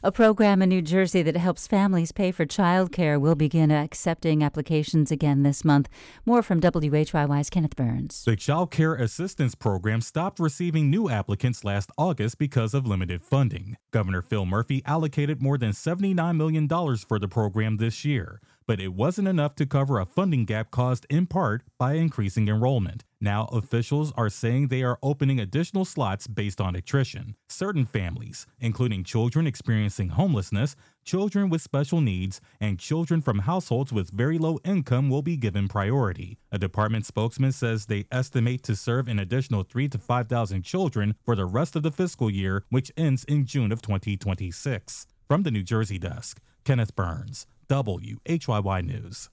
A program in New Jersey that helps families pay for childcare will begin accepting applications again this month. More from WHYY's Kenneth Burns. The Child Care Assistance Program stopped receiving new applicants last August because of limited funding. Governor Phil Murphy allocated more than $79 million for the program this year, but it wasn't enough to cover a funding gap caused in part by increasing enrollment. Now, officials are saying they are opening additional slots based on attrition. Certain families, including children experiencing homelessness, children with special needs, and children from households with very low income, will be given priority. A department spokesman says they estimate to serve an additional 3,000 to 5,000 children for the rest of the fiscal year, which ends in June of 2026. From the New Jersey desk, Kenneth Burns, WHYY News.